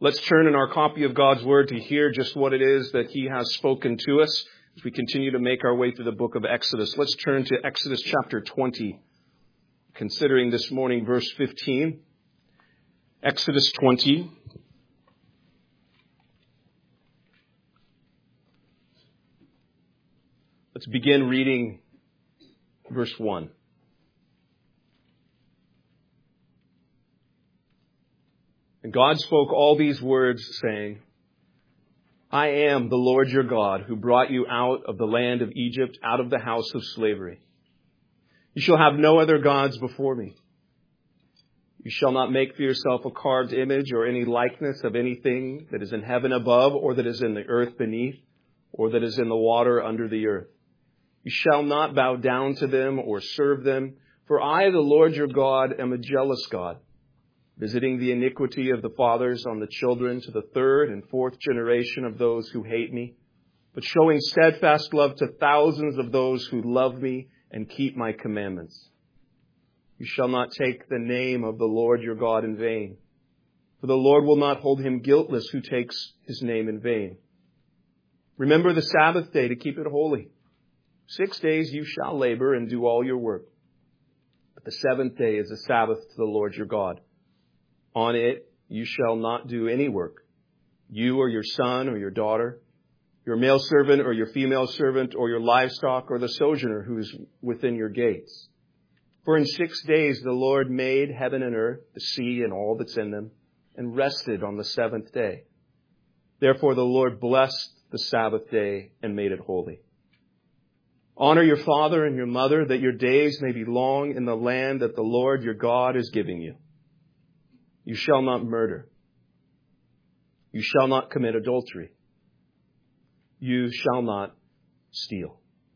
Let's turn in our copy of God's Word to hear just what it is that He has spoken to us as we continue to make our way through the book of Exodus. Let's turn to Exodus chapter 20, considering this morning verse 15. Exodus 20. Let's begin reading verse 1. And God spoke all these words, saying, I am the Lord your God, who brought you out of the land of Egypt, out of the house of slavery. You shall have no other gods before me. You shall not make for yourself a carved image or any likeness of anything that is in heaven above, or that is in the earth beneath, or that is in the water under the earth. You shall not bow down to them or serve them, for I, the Lord your God, am a jealous God, visiting the iniquity of the fathers on the children to the third and fourth generation of those who hate me, but showing steadfast love to thousands of those who love me and keep my commandments. You shall not take the name of the Lord your God in vain, for the Lord will not hold him guiltless who takes his name in vain. Remember the Sabbath day to keep it holy. 6 days you shall labor and do all your work, but the seventh day is a Sabbath to the Lord your God. On it you shall not do any work, you or your son or your daughter, your male servant or your female servant, or your livestock or the sojourner who is within your gates. For in 6 days the Lord made heaven and earth, the sea and all that's in them, and rested on the seventh day. Therefore the Lord blessed the Sabbath day and made it holy. Honor your father and your mother, that your days may be long in the land that the Lord your God is giving you. You shall not murder. You shall not commit adultery. You shall not steal.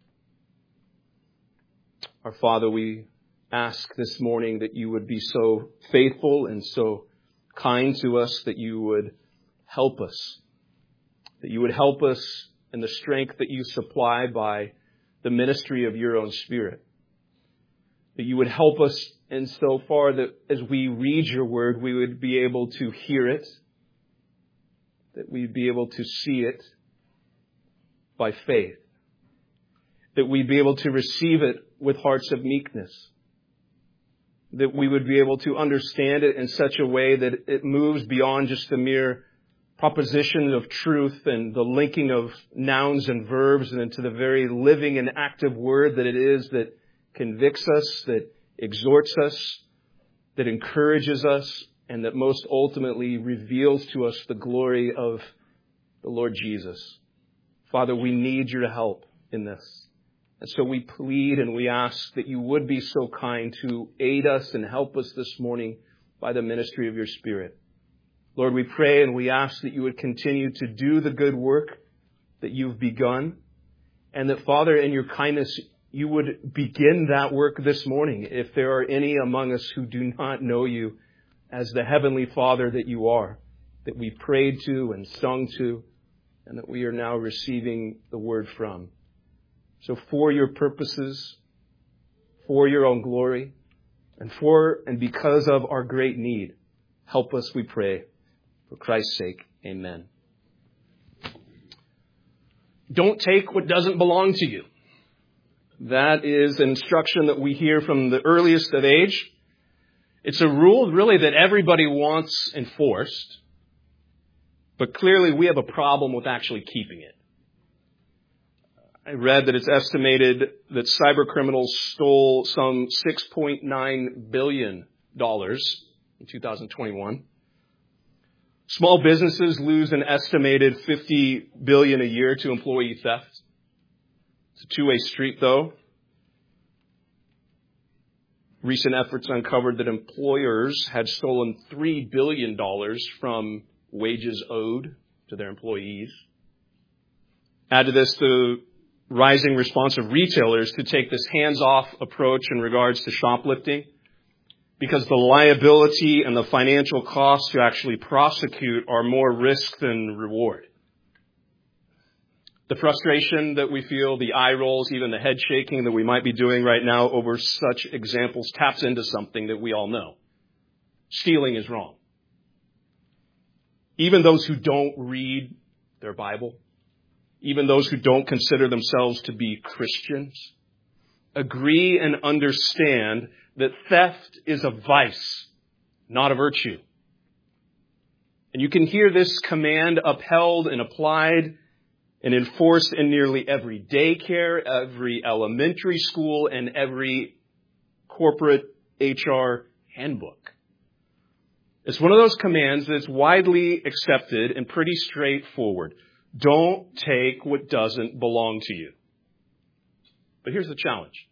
Our Father, we ask this morning that you would be so faithful and so kind to us, that you would help us. That you would help us in the strength that you supply by the ministry of your own Spirit. That you would help us in so far that as we read your word, we would be able to hear it, that we'd be able to see it by faith, that we'd be able to receive it with hearts of meekness, that we would be able to understand it in such a way that it moves beyond just the mere proposition of truth and the linking of nouns and verbs, and into the very living and active word that it is, that convicts us, that exhorts us, that encourages us, and that most ultimately reveals to us the glory of the Lord Jesus. Father, we need your help in this. And so we plead and we ask that you would be so kind to aid us and help us this morning by the ministry of your Spirit. Lord, we pray and we ask that you would continue to do the good work that you've begun, and that, Father, in your kindness, you would begin that work this morning if there are any among us who do not know you as the Heavenly Father that you are, that we prayed to and sung to, and that we are now receiving the word from. So for your purposes, for your own glory, and because of our great need, help us, we pray. For Christ's sake, amen. Don't take what doesn't belong to you. That is an instruction that we hear from the earliest of age. It's a rule, really, that everybody wants enforced. But clearly, we have a problem with actually keeping it. I read that it's estimated that cyber criminals stole some $6.9 billion in 2021. Small businesses lose an estimated $50 billion a year to employee theft. It's a two-way street, though. Recent efforts uncovered that employers had stolen $3 billion from wages owed to their employees. Add to this the rising response of retailers to take this hands-off approach in regards to shoplifting, because the liability and the financial costs to actually prosecute are more risk than reward. The frustration that we feel, the eye rolls, even the head shaking that we might be doing right now over such examples taps into something that we all know. Stealing is wrong. even those who don't read their Bible, even those who don't consider themselves to be Christians, agree and understand that theft is a vice, not a virtue. And you can hear this command upheld and applied and enforced in nearly every daycare, every elementary school, and every corporate HR handbook. It's one of those commands that's widely accepted and pretty straightforward. Don't take what doesn't belong to you. But here's the challenge.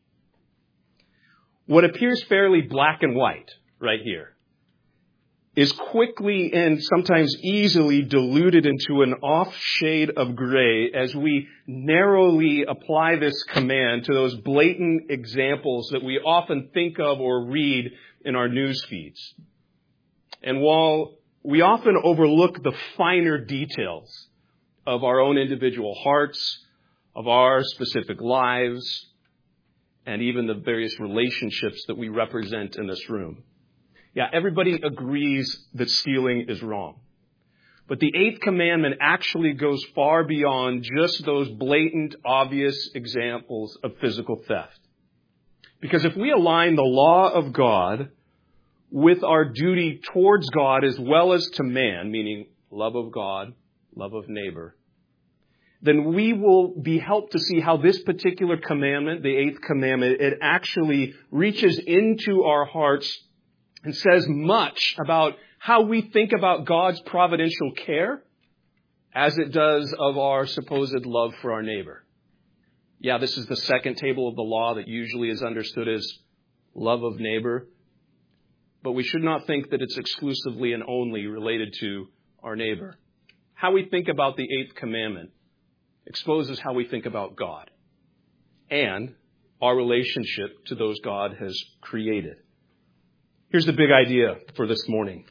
What appears fairly black and white right here is quickly and sometimes easily diluted into an off shade of gray as we narrowly apply this command to those blatant examples that we often think of or read in our news feeds. And while we often overlook the finer details of our own individual hearts, of our specific lives, and even the various relationships that we represent in this room. Yeah, everybody agrees that stealing is wrong. But the eighth commandment actually goes far beyond just those blatant, obvious examples of physical theft. Because if we align the law of God with our duty towards God as well as to man, meaning love of God, love of neighbor, then we will be helped to see how this particular commandment, the eighth commandment, it actually reaches into our hearts and says much about how we think about God's providential care as it does of our supposed love for our neighbor. Yeah, this is the second table of the law that usually is understood as love of neighbor. But we should not think that it's exclusively and only related to our neighbor. How we think about the eighth commandment exposes how we think about God and our relationship to those God has created. Here's the big idea for this morning.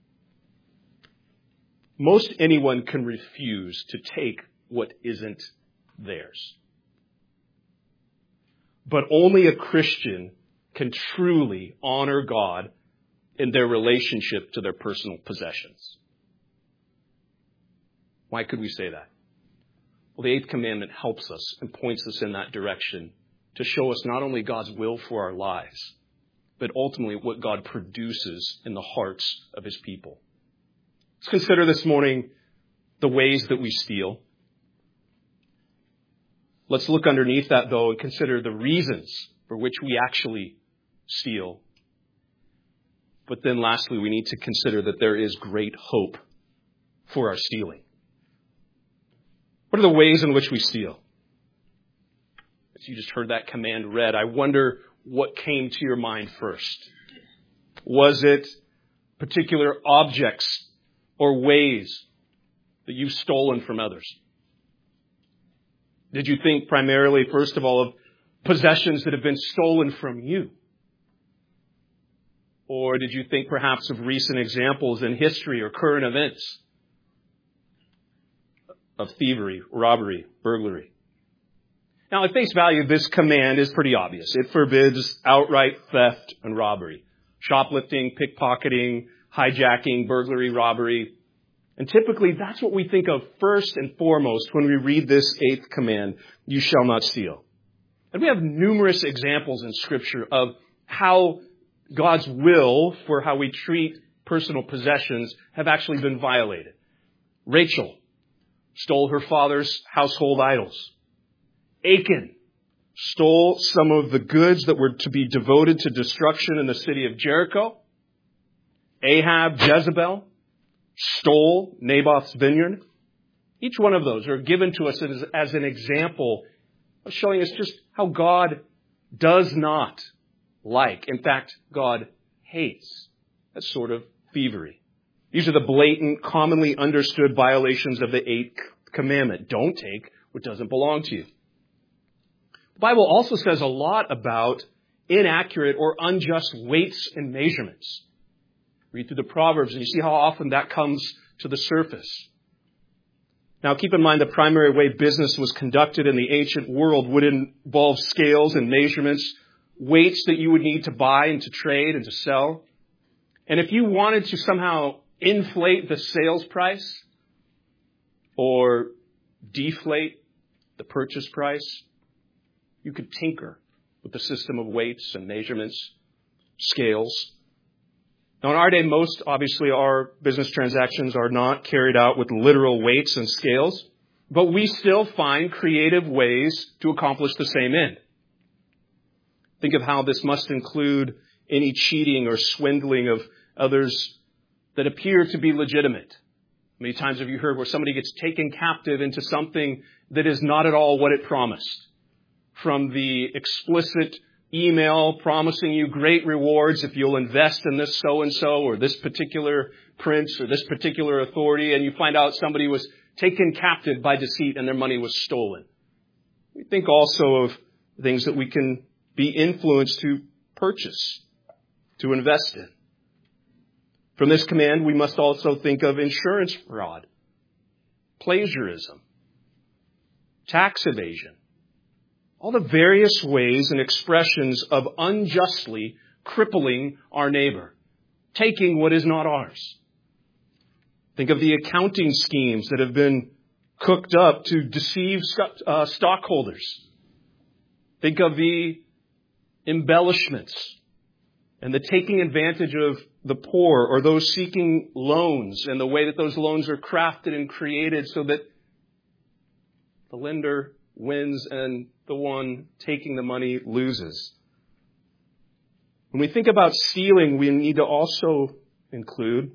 Most anyone can refuse to take what isn't theirs. But only a Christian can truly honor God in their relationship to their personal possessions. Why could we say that? Well, the eighth commandment helps us and points us in that direction to show us not only God's will for our lives, but ultimately what God produces in the hearts of his people. Let's consider this morning the ways that we steal. Let's look underneath that, though, and consider the reasons for which we actually steal. But then lastly, we need to consider that there is great hope for our stealing. What are the ways in which we steal? As you just heard that command read, I wonder what came to your mind first. Was it particular objects or ways that you've stolen from others? Did you think primarily, first of all, of possessions that have been stolen from you? Or did you think perhaps of recent examples in history or current events of thievery, robbery, burglary? Now, at face value, this command is pretty obvious. It forbids outright theft and robbery. Shoplifting, pickpocketing, hijacking, burglary, robbery. And typically, that's what we think of first and foremost when we read this eighth command, you shall not steal. And we have numerous examples in Scripture of how God's will for how we treat personal possessions have actually been violated. Rachel stole her father's household idols. Achan stole some of the goods that were to be devoted to destruction in the city of Jericho. Ahab, Jezebel, stole Naboth's vineyard. Each one of those are given to us as an example of showing us just how God does not like, in fact, God hates that sort of thievery. These are the blatant, commonly understood violations of the eighth commandment. Don't take what doesn't belong to you. The Bible also says a lot about inaccurate or unjust weights and measurements. Read through the Proverbs and you see how often that comes to the surface. Now, keep in mind the primary way business was conducted in the ancient world would involve scales and measurements, weights that you would need to buy and to trade and to sell. And if you wanted to somehow inflate the sales price or deflate the purchase price. You could tinker with the system of weights and measurements, scales. Now, in our day, most, obviously, our business transactions are not carried out with literal weights and scales, but we still find creative ways to accomplish the same end. Think of how this must include any cheating or swindling of others that appear to be legitimate. How many times have you heard where somebody gets taken captive into something that is not at all what it promised? From the explicit email promising you great rewards if you'll invest in this so-and-so or this particular prince or this particular authority, and you find out somebody was taken captive by deceit and their money was stolen. We think also of things that we can be influenced to purchase, to invest in. From this command, we must also think of insurance fraud, plagiarism, tax evasion, all the various ways and expressions of unjustly crippling our neighbor, taking what is not ours. Think of the accounting schemes that have been cooked up to deceive stockholders. Think of the embellishments and the taking advantage of the poor or those seeking loans and the way that those loans are crafted and created so that the lender wins and the one taking the money loses. When we think about stealing, we need to also include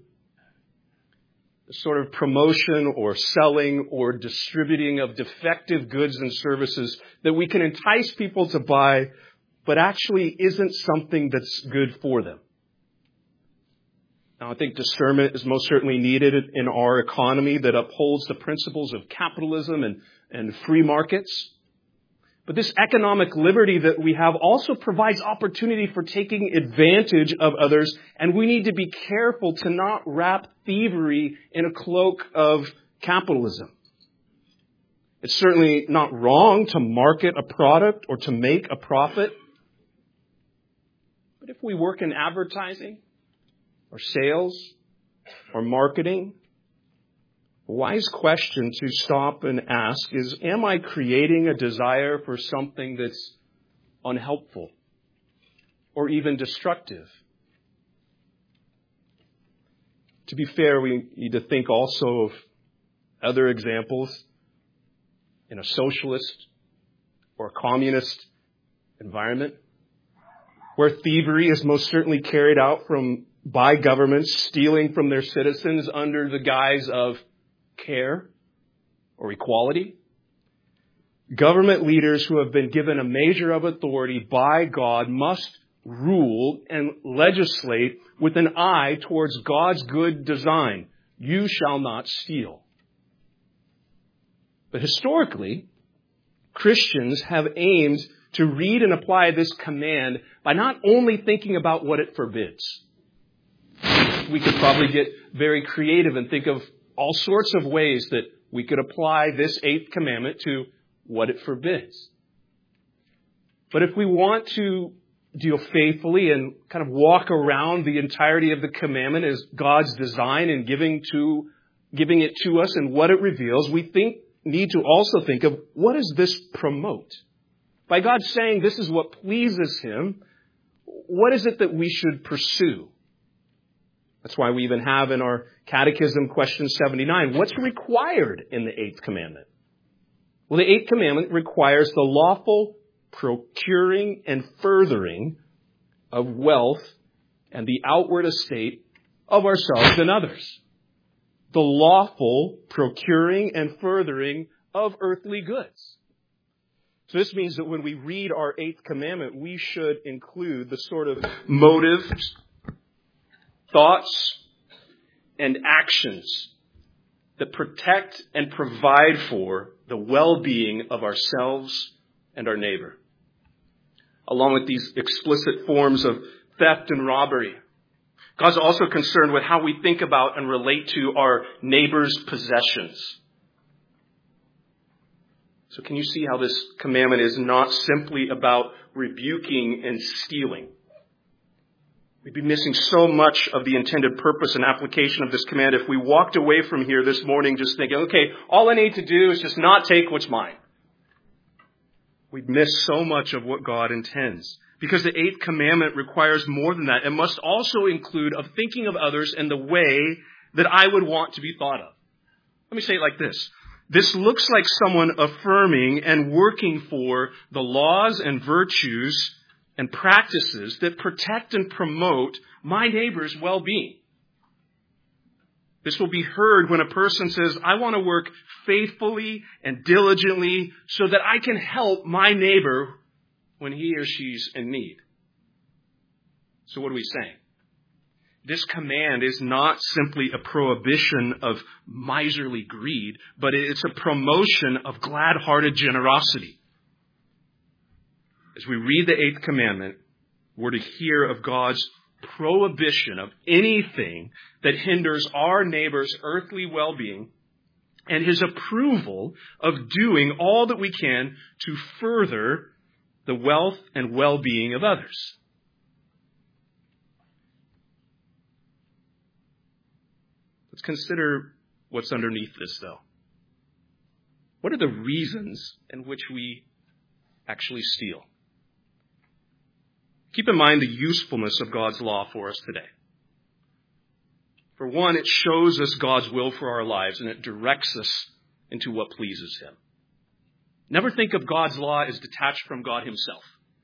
the sort of promotion or selling or distributing of defective goods and services that we can entice people to buy, but actually isn't something that's good for them. Now, I think discernment is most certainly needed in our economy that upholds the principles of capitalism and free markets. But this economic liberty that we have also provides opportunity for taking advantage of others, and we need to be careful to not wrap thievery in a cloak of capitalism. It's certainly not wrong to market a product or to make a profit. But if we work in advertising or sales or marketing, a wise question to stop and ask is, am I creating a desire for something that's unhelpful or even destructive? To be fair, we need to think also of other examples in a socialist or a communist environment where thievery is most certainly carried out by governments stealing from their citizens under the guise of care or equality. Government leaders who have been given a measure of authority by God must rule and legislate with an eye towards God's good design. You shall not steal. But historically, Christians have aimed to read and apply this command by not only thinking about what it forbids. We could probably get very creative and think of all sorts of ways that we could apply this 8th commandment to what it forbids. But if we want to deal faithfully and kind of walk around the entirety of the commandment as God's design and giving it to us and what it reveals, we need to also think of what does this promote? By God saying this is what pleases Him, what is it that we should pursue? That's why we even have in our Catechism question 79, what's required in the 8th commandment? Well, the 8th commandment requires the lawful procuring and furthering of wealth and the outward estate of ourselves and others. The lawful procuring and furthering of earthly goods. So this means that when we read our 8th commandment, we should include the sort of motives, thoughts, and actions that protect and provide for the well-being of ourselves and our neighbor. Along with these explicit forms of theft and robbery, God's also concerned with how we think about and relate to our neighbor's possessions. So can you see how this commandment is not simply about rebuking and stealing? We'd be missing so much of the intended purpose and application of this command if we walked away from here this morning just thinking, okay, all I need to do is just not take what's mine. We'd miss so much of what God intends. Because the eighth commandment requires more than that. It must also include of thinking of others in the way that I would want to be thought of. Let me say it like this. This looks like someone affirming and working for the laws and virtues and practices that protect and promote my neighbor's well-being. This will be heard when a person says, I want to work faithfully and diligently so that I can help my neighbor when he or she's in need. So what are we saying? This command is not simply a prohibition of miserly greed, but it's a promotion of glad-hearted generosity. As we read the eighth commandment, we're to hear of God's prohibition of anything that hinders our neighbor's earthly well-being and his approval of doing all that we can to further the wealth and well-being of others. Let's consider what's underneath this, though. What are the reasons in which we actually steal? Keep in mind the usefulness of God's law for us today. For one, it shows us God's will for our lives, and it directs us into what pleases Him. Never think of God's law as detached from God Himself.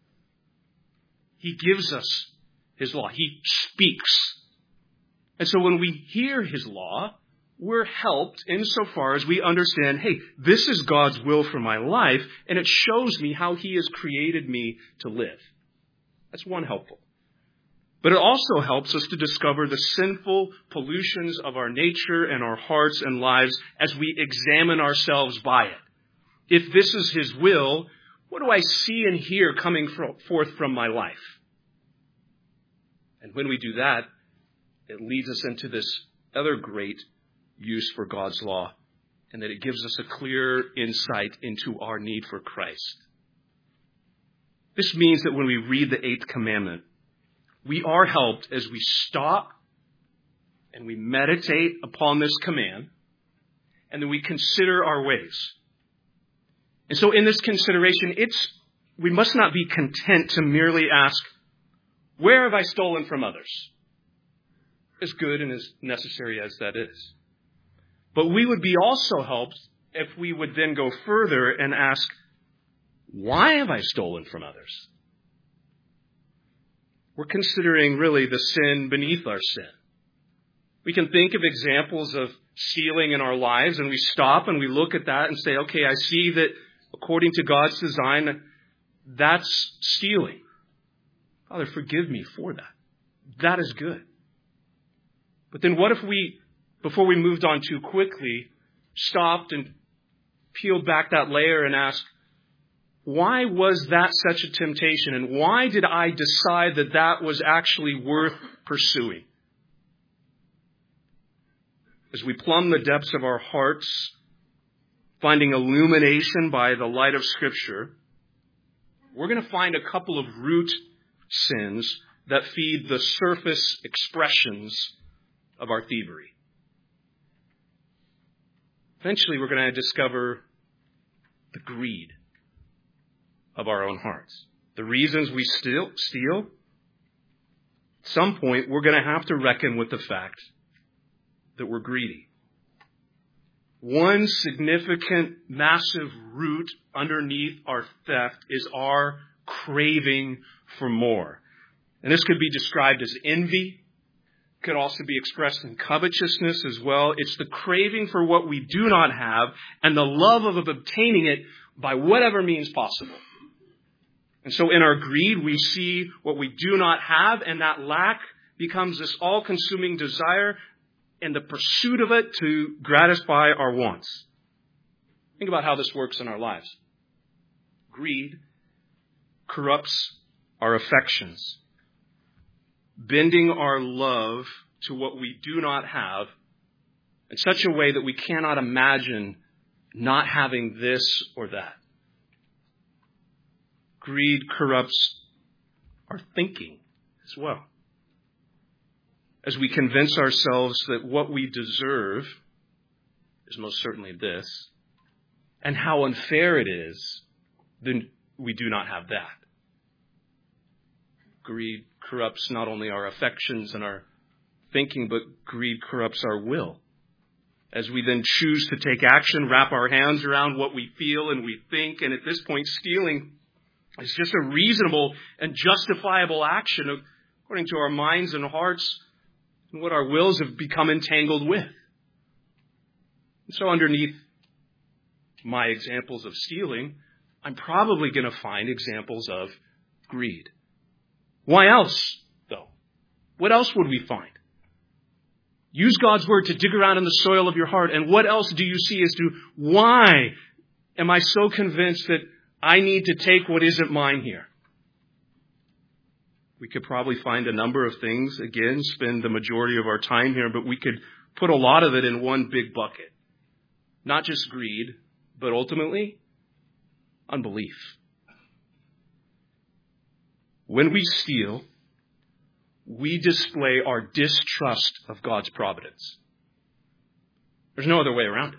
He gives us His law. He speaks. And so when we hear His law, we're helped insofar as we understand, hey, this is God's will for my life, and it shows me how He has created me to live. That's one helpful. But it also helps us to discover the sinful pollutions of our nature and our hearts and lives as we examine ourselves by it. If this is His will, what do I see and hear coming forth from my life? And when we do that, it leads us into this other great use for God's law, and that it gives us a clear insight into our need for Christ. This means that when we read the eighth commandment, we are helped as we stop and we meditate upon this command, and then we consider our ways. And so in this consideration, we must not be content to merely ask, where have I stolen from others? As good and as necessary as that is. But we would be also helped if we would then go further and ask, why have I stolen from others? We're considering really the sin beneath our sin. We can think of examples of stealing in our lives, and we stop and we look at that and say, okay, I see that according to God's design, that's stealing. Father, forgive me for that. That is good. But then what if we, before we moved on too quickly, stopped and peeled back that layer and asked, why was that such a temptation? And why did I decide that that was actually worth pursuing? As we plumb the depths of our hearts, finding illumination by the light of Scripture, we're going to find a couple of root sins that feed the surface expressions of our thievery. Eventually, we're going to discover the greed of our own hearts. The reasons we steal, at some point, we're going to have to reckon with the fact that we're greedy. One significant, massive root underneath our theft is our craving for more. And this could be described as envy. Could also be expressed in covetousness as well. It's the craving for what we do not have and the love of obtaining it by whatever means possible. And so in our greed, we see what we do not have, and that lack becomes this all-consuming desire and the pursuit of it to gratify our wants. Think about how this works in our lives. Greed corrupts our affections, bending our love to what we do not have in such a way that we cannot imagine not having this or that. Greed corrupts our thinking as well. as we convince ourselves that what we deserve is most certainly this, and how unfair it is, then we do not have that. Greed corrupts not only our affections and our thinking, but greed corrupts our will. As we then choose to take action, wrap our hands around what we feel and we think, and at this point, stealing is just a reasonable and justifiable action according to our minds and hearts and what our wills have become entangled with. And so underneath my examples of stealing, I'm probably going to find examples of greed. Why else, though? What else would we find? Use God's word to dig around in the soil of your heart. And what else do you see as to why am I so convinced that I need to take what isn't mine here? We could probably find a number of things, again, spend the majority of our time here, but we could put a lot of it in one big bucket. Not just greed, but ultimately, unbelief. When we steal, we display our distrust of God's providence. There's no other way around it.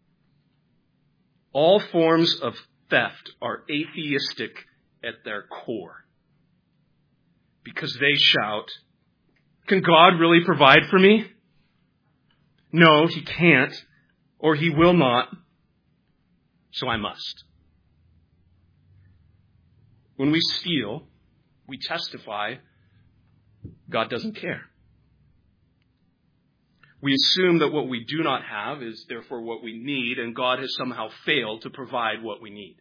All forms of theft are atheistic at their core. Because they shout, can God really provide for me? No, he can't, or he will not, so I must. When we steal, we testify God doesn't care. We assume that what we do not have is therefore what we need, and God has somehow failed to provide what we need.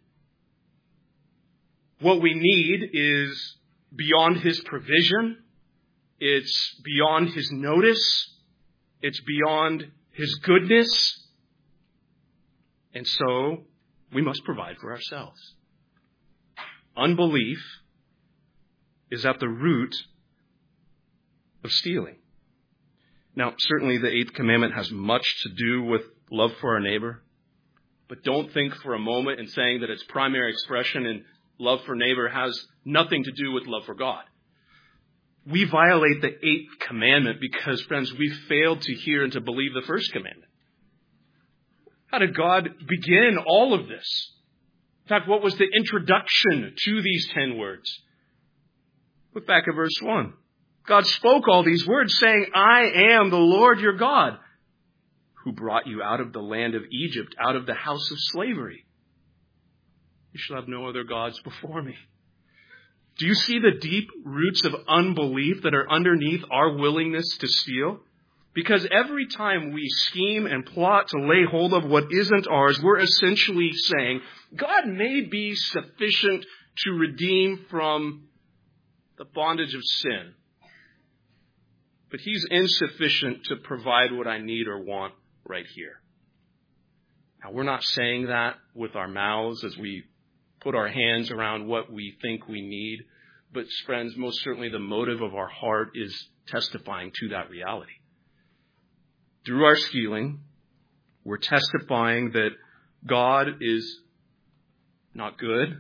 What we need is beyond his provision. It's beyond his notice. It's beyond his goodness. And so we must provide for ourselves. Unbelief is at the root of stealing. Now, certainly the eighth commandment has much to do with love for our neighbor. But don't think for a moment in saying that its primary expression in love for neighbor has nothing to do with love for God. We violate the eighth commandment because, friends, we failed to hear and to believe the first commandment. How did God begin all of this? In fact, what was the introduction to these 10 words? Look back at verse 1. God spoke all these words saying, I am the Lord your God, who brought you out of the land of Egypt, out of the house of slavery. You shall have no other gods before me. Do you see the deep roots of unbelief that are underneath our willingness to steal? Because every time we scheme and plot to lay hold of what isn't ours, we're essentially saying, God may be sufficient to redeem from the bondage of sin, but he's insufficient to provide what I need or want right here. Now, we're not saying that with our mouths as we put our hands around what we think we need, but friends, most certainly the motive of our heart is testifying to that reality. Through our stealing, we're testifying that God is not good,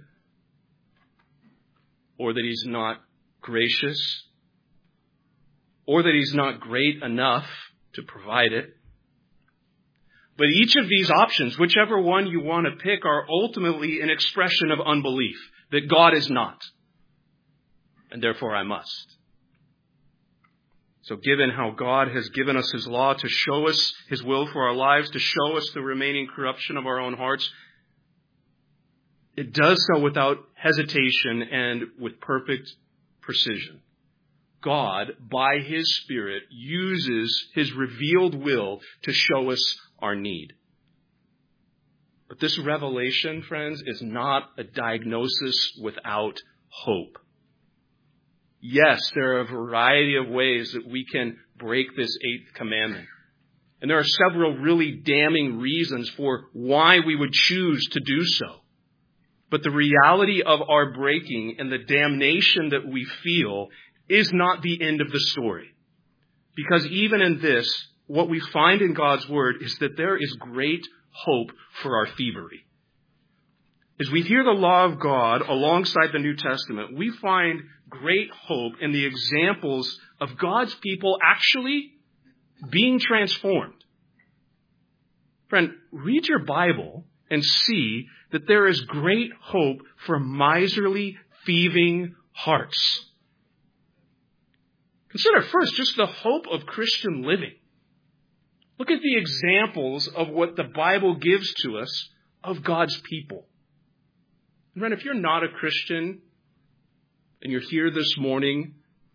or that he's not gracious, or that he's not great enough to provide it. But each of these options, whichever one you want to pick, are ultimately an expression of unbelief, that God is not, and therefore I must. So given how God has given us his law to show us his will for our lives, to show us the remaining corruption of our own hearts, it does so without hesitation and with perfect precision. God, by his Spirit, uses his revealed will to show us our need. But this revelation, friends, is not a diagnosis without hope. Yes, there are a variety of ways that we can break this eighth commandment. And there are several really damning reasons for why we would choose to do so. But the reality of our breaking and the damnation that we feel is not the end of the story. Because even in this, what we find in God's word is that there is great hope for our thievery. As we hear the law of God alongside the New Testament, we find great hope in the examples of God's people actually being transformed. Friend, read your Bible and see that there is great hope for miserly, thieving hearts. Consider first just the hope of Christian living. Look at the examples of what the Bible gives to us of God's people. And friend, if you're not a Christian and you're here this morning,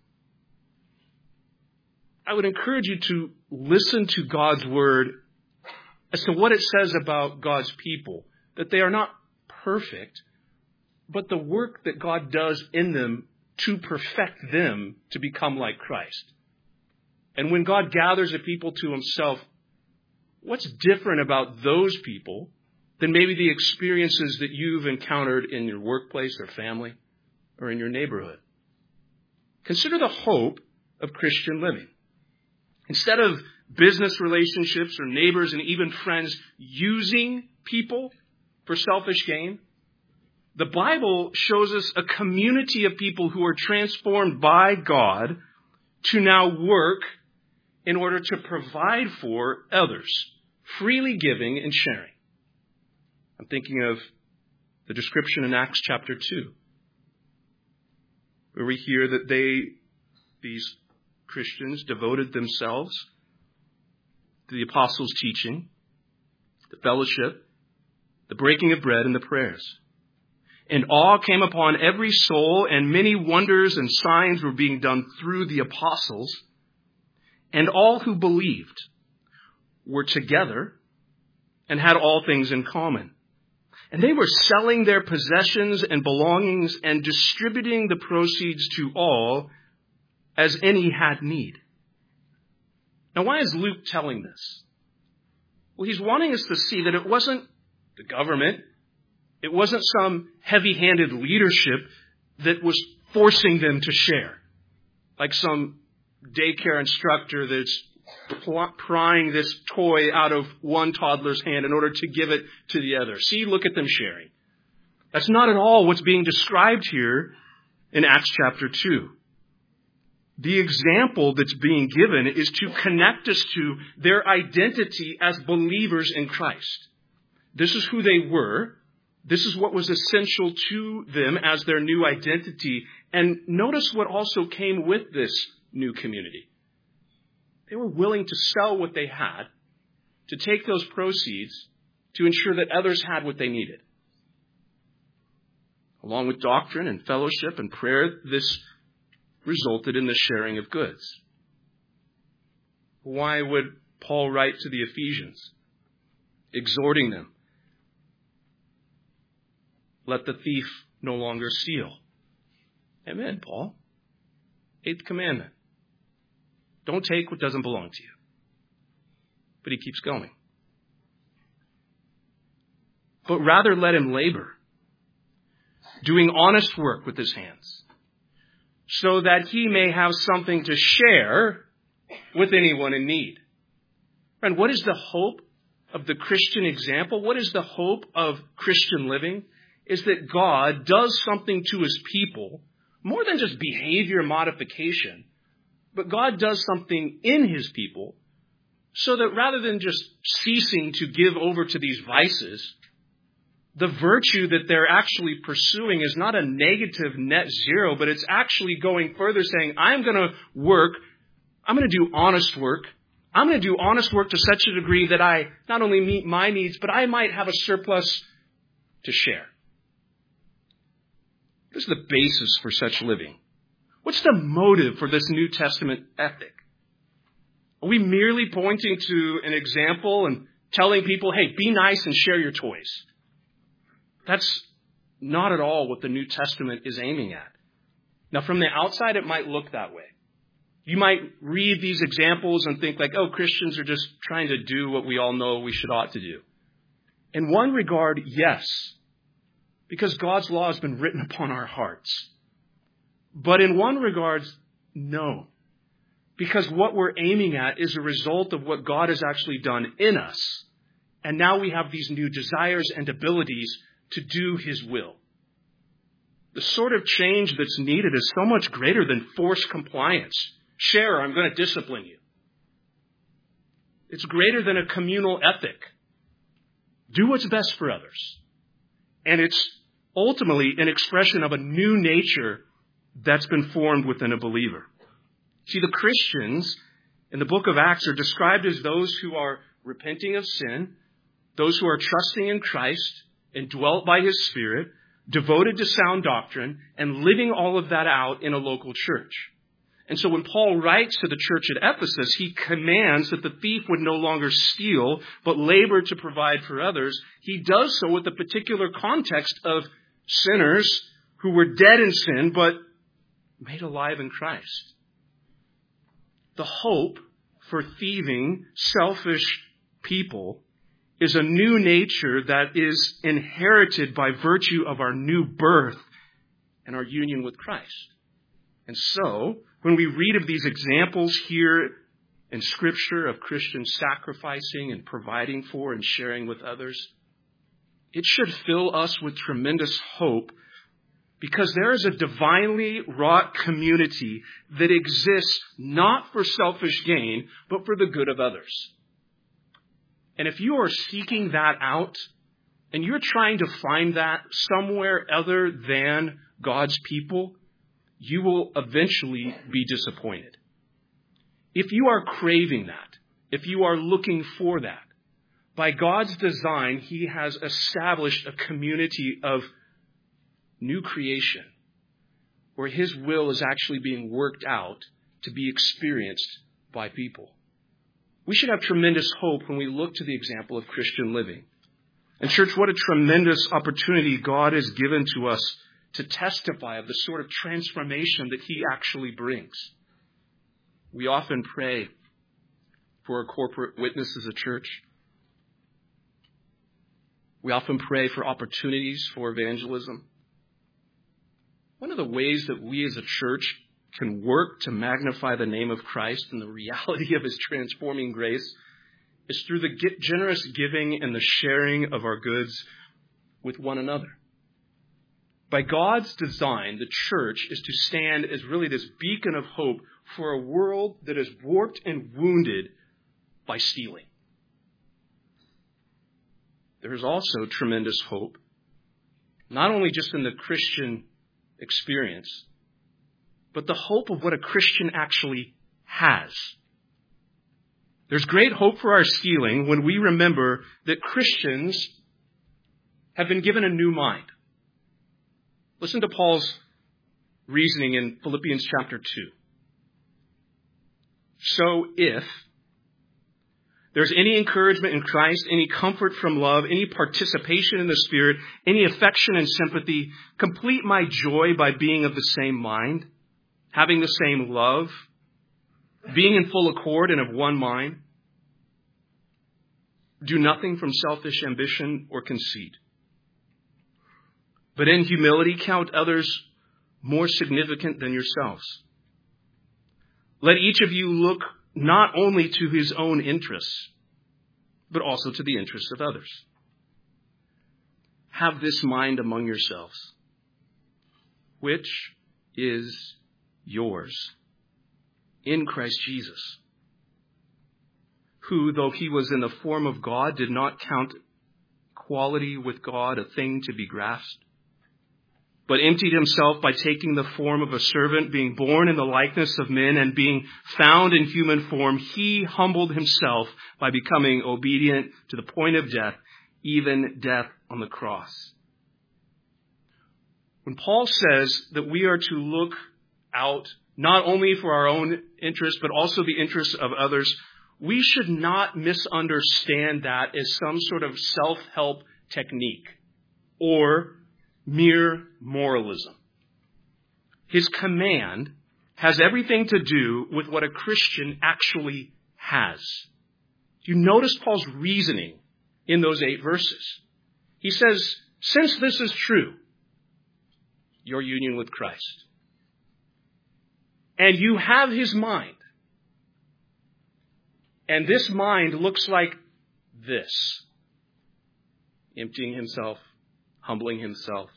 I would encourage you to listen to God's word as to what it says about God's people, that they are not perfect, but the work that God does in them to perfect them to become like Christ. And when God gathers a people to himself, what's different about those people than maybe the experiences that you've encountered in your workplace or family or in your neighborhood? Consider the hope of Christian living. Instead of business relationships or neighbors and even friends using people for selfish gain, the Bible shows us a community of people who are transformed by God to now work in order to provide for others, freely giving and sharing. I'm thinking of the description in Acts chapter 2, where we hear that these Christians devoted themselves to the apostles' teaching, the fellowship, the breaking of bread, and the prayers. And awe came upon every soul, and many wonders and signs were being done through the apostles. And all who believed were together and had all things in common. And they were selling their possessions and belongings and distributing the proceeds to all as any had need. Now, why is Luke telling this? Well, he's wanting us to see that it wasn't the government, it wasn't some heavy-handed leadership that was forcing them to share, like some daycare instructor that's prying this toy out of one toddler's hand in order to give it to the other. See, look at them sharing. That's not at all what's being described here in Acts chapter 2. The example that's being given is to connect us to their identity as believers in Christ. This is who they were. This is what was essential to them as their new identity. And notice what also came with this new community. They were willing to sell what they had, to take those proceeds to ensure that others had what they needed. Along with doctrine and fellowship and prayer, this resulted in the sharing of goods. Why would Paul write to the Ephesians, exhorting them, let the thief no longer steal? Amen, Paul. 8th commandment. Don't take what doesn't belong to you. But he keeps going. But rather let him labor, doing honest work with his hands, so that he may have something to share with anyone in need. Friend, what is the hope of the Christian example? What is the hope of Christian living? Is that God does something to his people, more than just behavior modification, but God does something in his people so that rather than just ceasing to give over to these vices, the virtue that they're actually pursuing is not a negative net zero, but it's actually going further, saying, I'm going to work, I'm going to do honest work. I'm going to do honest work to such a degree that I not only meet my needs, but I might have a surplus to share. What is the basis for such living? What's the motive for this New Testament ethic? Are we merely pointing to an example and telling people, hey, be nice and share your toys? That's not at all what the New Testament is aiming at. Now, from the outside, it might look that way. You might read these examples and think like, oh, Christians are just trying to do what we all know we ought to do. In one regard, yes, because God's law has been written upon our hearts. But in one regard, no, because what we're aiming at is a result of what God has actually done in us. And now we have these new desires and abilities to do his will. The sort of change that's needed is so much greater than forced compliance. Share, or I'm going to discipline you. It's greater than a communal ethic. Do what's best for others. And it's ultimately an expression of a new nature that's been formed within a believer. See, the Christians in the book of Acts are described as those who are repenting of sin, those who are trusting in Christ, indwelt by his Spirit, devoted to sound doctrine, and living all of that out in a local church. And so when Paul writes to the church at Ephesus, he commands that the thief would no longer steal, but labor to provide for others. He does so with the particular context of sinners who were dead in sin, but made alive in Christ. The hope for thieving, selfish people is a new nature that is inherited by virtue of our new birth and our union with Christ. And so, when we read of these examples here in Scripture of Christians sacrificing and providing for and sharing with others, it should fill us with tremendous hope, because there is a divinely wrought community that exists not for selfish gain, but for the good of others. And if you are seeking that out, and you're trying to find that somewhere other than God's people, you will eventually be disappointed. If you are craving that, if you are looking for that, by God's design, He has established a community of new creation where His will is actually being worked out to be experienced by people. We should have tremendous hope when we look to the example of Christian living. And church, what a tremendous opportunity God has given to us to testify of the sort of transformation that He actually brings. We often pray for a corporate witness as a church. We often pray for opportunities for evangelism. One of the ways that we as a church can work to magnify the name of Christ and the reality of His transforming grace is through the generous giving and the sharing of our goods with one another. By God's design, the church is to stand as really this beacon of hope for a world that is warped and wounded by stealing. There is also tremendous hope, not only just in the Christian experience, but the hope of what a Christian actually has. There's great hope for our stealing when we remember that Christians have been given a new mind. Listen to Paul's reasoning in Philippians chapter 2. So if there's any encouragement in Christ, any comfort from love, any participation in the Spirit, any affection and sympathy, complete my joy by being of the same mind, having the same love, being in full accord and of one mind. Do nothing from selfish ambition or conceit, but in humility count others more significant than yourselves. Let each of you look not only to his own interests, but also to the interests of others. Have this mind among yourselves, which is yours in Christ Jesus, who, though he was in the form of God, did not count equality with God a thing to be grasped, but emptied himself by taking the form of a servant, being born in the likeness of men, and being found in human form, he humbled himself by becoming obedient to the point of death, even death on the cross. When Paul says that we are to look out not only for our own interests, but also the interests of others, we should not misunderstand that as some sort of self-help technique or mere moralism. His command has everything to do with what a Christian actually has. You notice Paul's reasoning in those 8 verses. He says, since this is true, your union with Christ, and you have his mind, and this mind looks like this: emptying himself, humbling himself.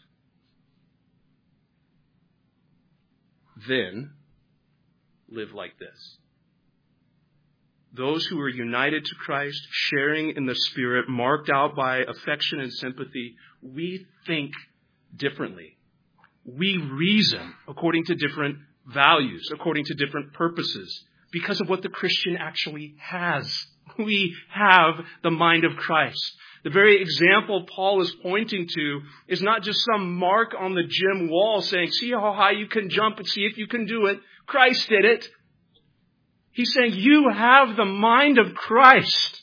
Then live like this. Those who are united to Christ, sharing in the Spirit, marked out by affection and sympathy, we think differently. We reason according to different values, according to different purposes, because of what the Christian actually has. We have the mind of Christ. The very example Paul is pointing to is not just some mark on the gym wall saying, see how high you can jump and see if you can do it. Christ did it. He's saying you have the mind of Christ.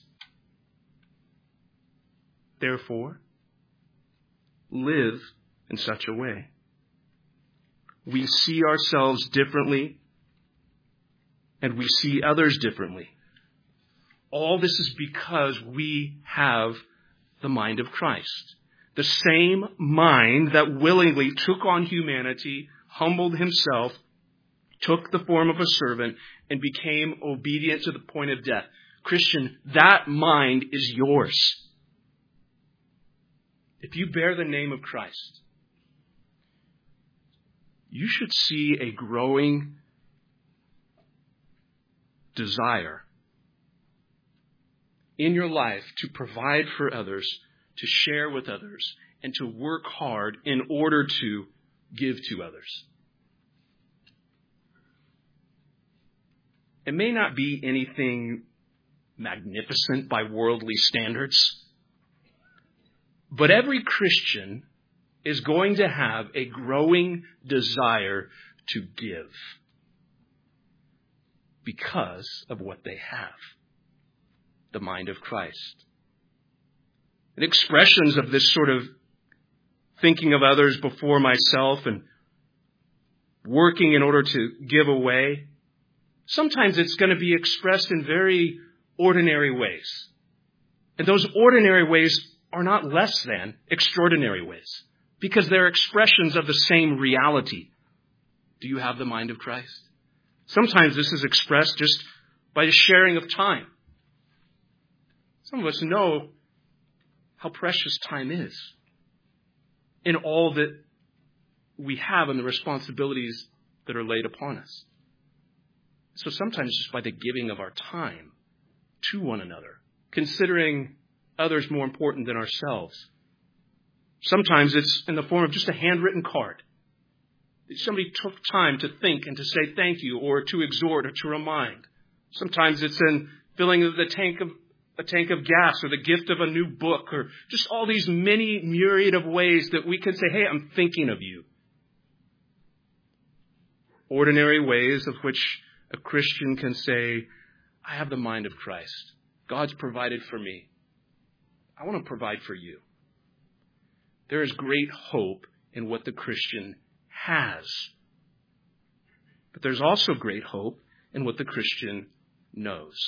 Therefore, live in such a way. We see ourselves differently, and we see others differently. All this is because we have the mind of Christ. The same mind that willingly took on humanity, humbled himself, took the form of a servant, and became obedient to the point of death. Christian, that mind is yours. If you bear the name of Christ, you should see a growing desire in your life to provide for others, to share with others, and to work hard in order to give to others. It may not be anything magnificent by worldly standards, but every Christian is going to have a growing desire to give because of what they have, the mind of Christ. And expressions of this sort of thinking of others before myself and working in order to give away, sometimes it's going to be expressed in very ordinary ways. And those ordinary ways are not less than extraordinary ways, because they're expressions of the same reality. Do you have the mind of Christ? Sometimes this is expressed just by the sharing of time. Some of us know how precious time is in all that we have and the responsibilities that are laid upon us. So sometimes just by the giving of our time to one another, considering others more important than ourselves. Sometimes it's in the form of just a handwritten card. Somebody took time to think and to say thank you, or to exhort or to remind. Sometimes it's in filling a tank of gas, or the gift of a new book, or just all these many myriad of ways that we can say, hey, I'm thinking of you. Ordinary ways of which a Christian can say, I have the mind of Christ. God's provided for me. I want to provide for you. There is great hope in what the Christian has. But there's also great hope in what the Christian knows.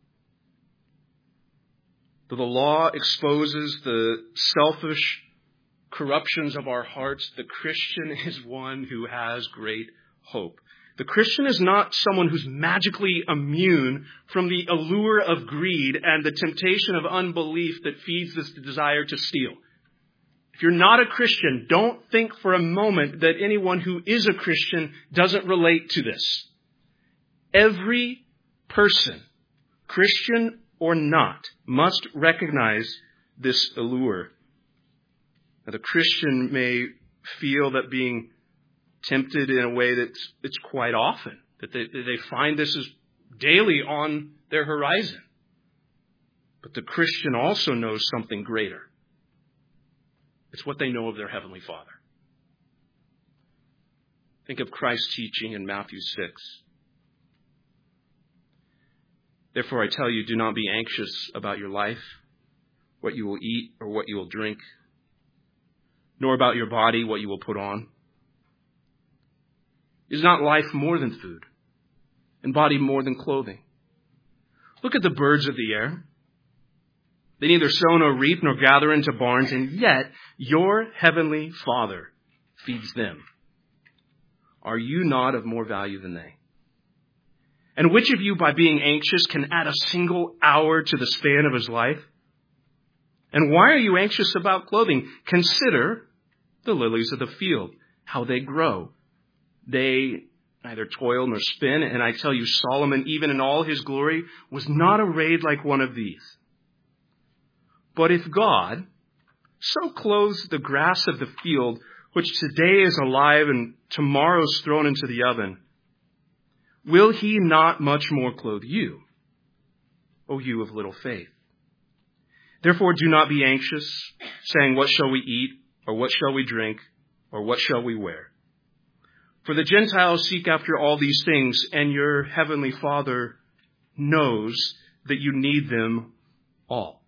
Though the law exposes the selfish corruptions of our hearts, the Christian is one who has great hope. The Christian is not someone who's magically immune from the allure of greed and the temptation of unbelief that feeds this desire to steal. If you're not a Christian, don't think for a moment that anyone who is a Christian doesn't relate to this. Every person, Christian or not, must recognize this allure. Now, the Christian may feel that being tempted in a way that it's quite often, that they find this is daily on their horizon. But the Christian also knows something greater. It's what they know of their Heavenly Father. Think of Christ's teaching in Matthew 6. Therefore, I tell you, do not be anxious about your life, what you will eat or what you will drink, nor about your body, what you will put on. Is not life more than food, and body more than clothing? Look at the birds of the air. They neither sow nor reap nor gather into barns, and yet your heavenly Father feeds them. Are you not of more value than they? And which of you, by being anxious, can add a single hour to the span of his life? And why are you anxious about clothing? Consider the lilies of the field, how they grow. They neither toil nor spin, and I tell you, Solomon, even in all his glory, was not arrayed like one of these. But if God so clothes the grass of the field, which today is alive and tomorrow is thrown into the oven, will he not much more clothe you, O you of little faith? Therefore do not be anxious, saying, what shall we eat, or what shall we drink, or what shall we wear? For the Gentiles seek after all these things, and your heavenly Father knows that you need them all.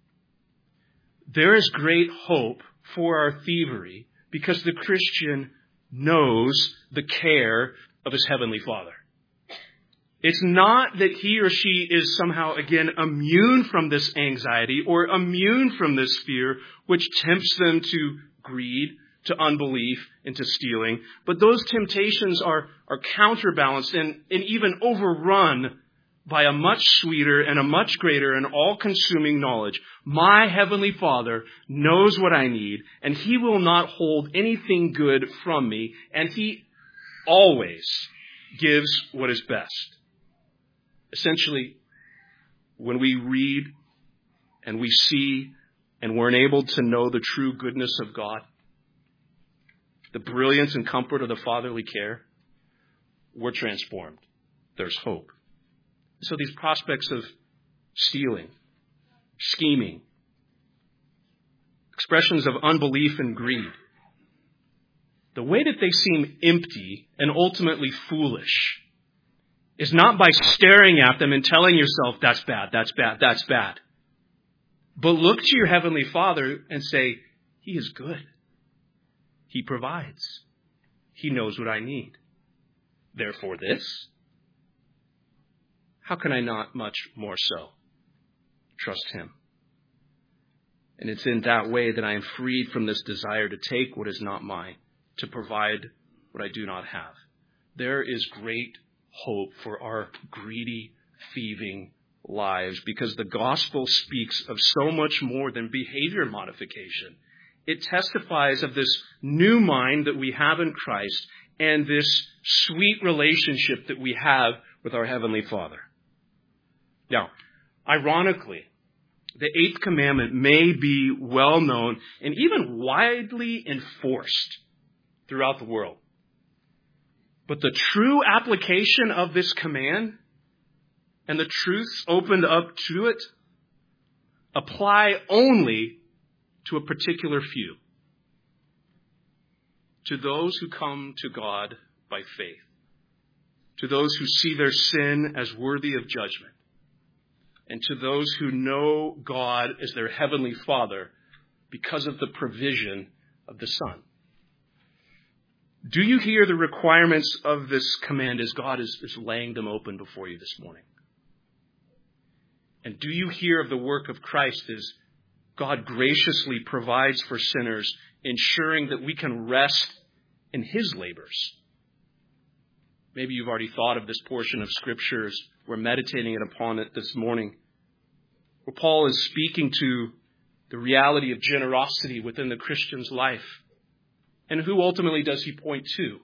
There is great hope for our thievery because the Christian knows the care of his heavenly Father. It's not that he or she is somehow, again, immune from this anxiety or immune from this fear, which tempts them to greed, to unbelief, and to stealing. But those temptations are counterbalanced and even overrun by a much sweeter and a much greater and all-consuming knowledge. My heavenly Father knows what I need, and he will not hold anything good from me, and he always gives what is best. Essentially, when we read and we see and we're enabled to know the true goodness of God, the brilliance and comfort of the fatherly care, we're transformed. There's hope. So these prospects of stealing, scheming, expressions of unbelief and greed, the way that they seem empty and ultimately foolish is not by staring at them and telling yourself, that's bad, that's bad, that's bad. But look to your heavenly Father and say, he is good. He provides. He knows what I need. Therefore this, how can I not much more so trust him? And it's in that way that I am freed from this desire to take what is not mine, to provide what I do not have. There is great hope for our greedy, thieving lives because the gospel speaks of so much more than behavior modification. It testifies of this new mind that we have in Christ and this sweet relationship that we have with our Heavenly Father. Now, ironically, the eighth commandment may be well known and even widely enforced throughout the world. But the true application of this command and the truths opened up to it apply only to a particular few. To those who come to God by faith. To those who see their sin as worthy of judgment. And to those who know God as their heavenly Father because of the provision of the Son. Do you hear the requirements of this command as God is laying them open before you this morning? And do you hear of the work of Christ as God graciously provides for sinners, ensuring that we can rest in his labors? Maybe you've already thought of this portion of Scripture as we're meditating upon it this morning, where Paul is speaking to the reality of generosity within the Christian's life. And who ultimately does he point to?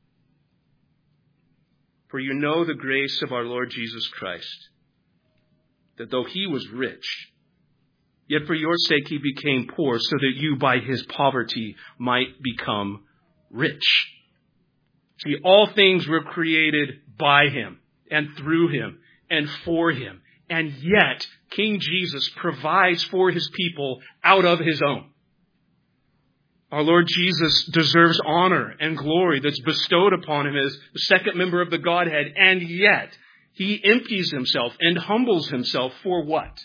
For you know the grace of our Lord Jesus Christ, that though he was rich, yet for your sake he became poor, so that you by his poverty might become rich. See, all things were created by him and through him and for him. And yet, King Jesus provides for his people out of his own. Our Lord Jesus deserves honor and glory that's bestowed upon him as the second member of the Godhead. And yet, he empties himself and humbles himself for what?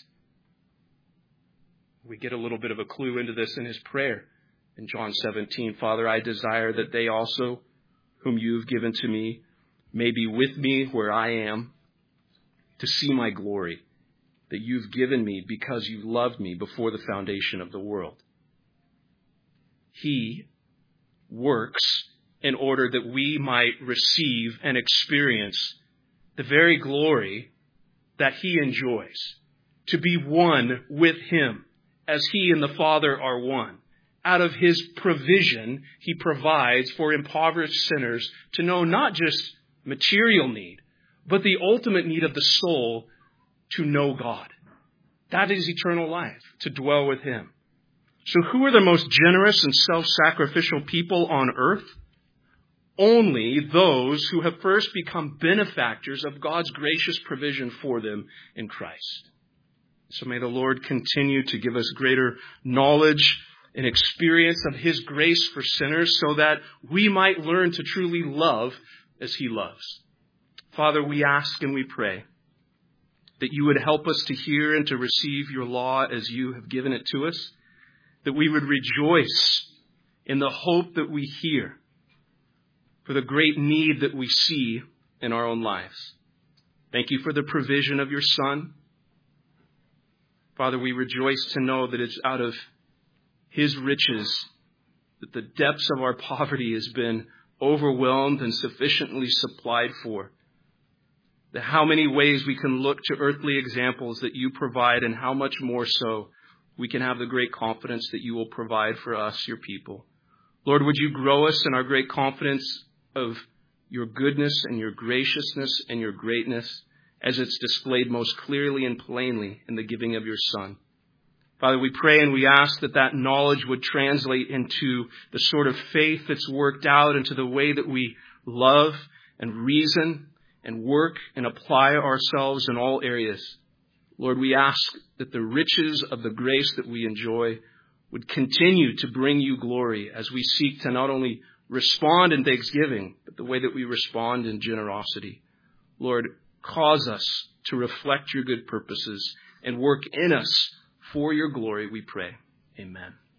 We get a little bit of a clue into this in his prayer in John 17. Father, I desire that they also, whom you have given to me, may be with me where I am, to see my glory that you've given me because you loved me before the foundation of the world. He works in order that we might receive and experience the very glory that he enjoys, to be one with him as he and the Father are one. out of his provision, he provides for impoverished sinners to know not just material need, but the ultimate need of the soul to know God. That is eternal life, to dwell with him. So who are the most generous and self-sacrificial people on earth? Only those who have first become benefactors of God's gracious provision for them in Christ. So may the Lord continue to give us greater knowledge and experience of his grace for sinners so that we might learn to truly love as he loves. Father, we ask and we pray that you would help us to hear and to receive your law as you have given it to us, that we would rejoice in the hope that we hear for the great need that we see in our own lives. Thank you for the provision of your Son. Father, we rejoice to know that it's out of his riches that the depths of our poverty has been overwhelmed and sufficiently supplied for. That how many ways we can look to earthly examples that you provide, and how much more so we can have the great confidence that you will provide for us, your people. Lord, would you grow us in our great confidence of your goodness and your graciousness and your greatness as it's displayed most clearly and plainly in the giving of your Son. Father, we pray and we ask that that knowledge would translate into the sort of faith that's worked out into the way that we love and reason and work and apply ourselves in all areas. Lord, we ask that the riches of the grace that we enjoy would continue to bring you glory as we seek to not only respond in thanksgiving, but the way that we respond in generosity. Lord, cause us to reflect your good purposes and work in us for your glory, we pray. Amen.